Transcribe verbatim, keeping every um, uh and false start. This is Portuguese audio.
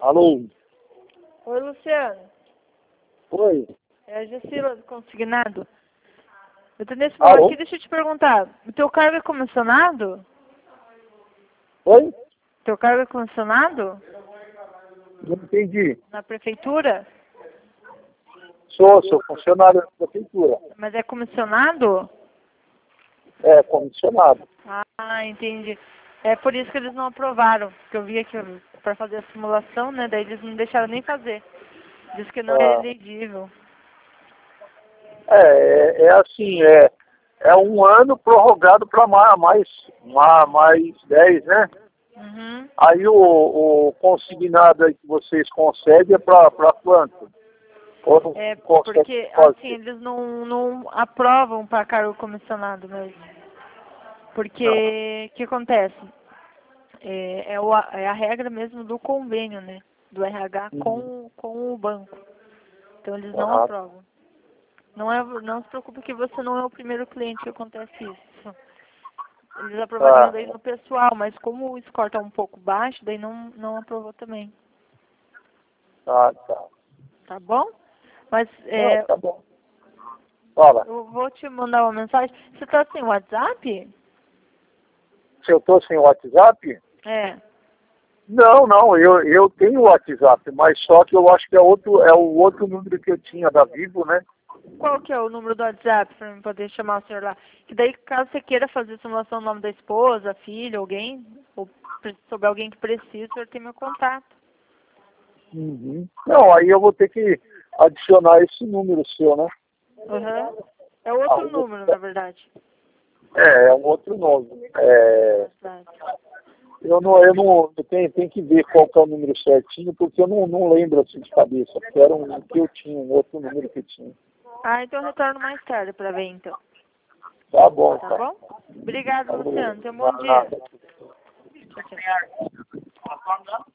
Alô? Oi, Luciano. Oi? É a Gessila do Consignado. Eu tô nesse Alô? momento aqui, deixa eu te perguntar. O teu cargo é comissionado? Oi? Teu cargo é comissionado? Não entendi. Na prefeitura? Sou, sou funcionário da prefeitura. Mas é comissionado? É, comissionado. Ah, entendi. É por isso que eles não aprovaram. Porque eu vi aqui para fazer a simulação, né? Daí eles não deixaram nem fazer. Diz que não é Ah, elegível. é, é, é assim, é, é um ano prorrogado para mais, mais, mais, mais dez, né? Uhum. Aí o, o consignado aí que vocês concedem é para quanto? Ou não É consegue porque, fazer? assim, eles não, não aprovam para cargo comissionado mesmo. Porque, o que acontece? É, é, o, é a regra mesmo do convênio, né? Do R H Uhum. com, com o banco. Então eles não Ah, aprovam. Não, é, não se preocupe que você não é o primeiro cliente que acontece isso. Eles aprovariam tá, daí no pessoal, mas como o score tá um pouco baixo, daí não, não aprovou também. tá, tá. Tá bom? Mas Não, é, tá bom. Fala, eu vou te mandar uma mensagem. Você tá sem WhatsApp? se eu tô sem WhatsApp? É. Não, não, eu, eu tenho WhatsApp, mas só que eu acho que é, outro, é o outro número que eu tinha da Vivo, né? Qual que é o número do WhatsApp para eu poder chamar o senhor lá? Que daí, caso você queira fazer simulação do nome da esposa, filho, alguém, ou pre- sobre alguém que precisa, o senhor tem meu contato. Uhum. Não, aí eu vou ter que adicionar esse número seu, né? Uhum. É Ah, outro eu vou- número, na verdade. É, é um outro nome. É, Verdade. eu não, eu não eu tenho, tenho que ver qual que é o número certinho, porque eu não, não lembro assim de cabeça, porque era um que eu tinha, um outro número que eu tinha. Ah, então eu retorno mais tarde para ver, então. Tá bom, Tá tá. bom? Obrigado, Tá bom. Luciano. Tenha um Não, bom dia. nada. Tchau, tchau.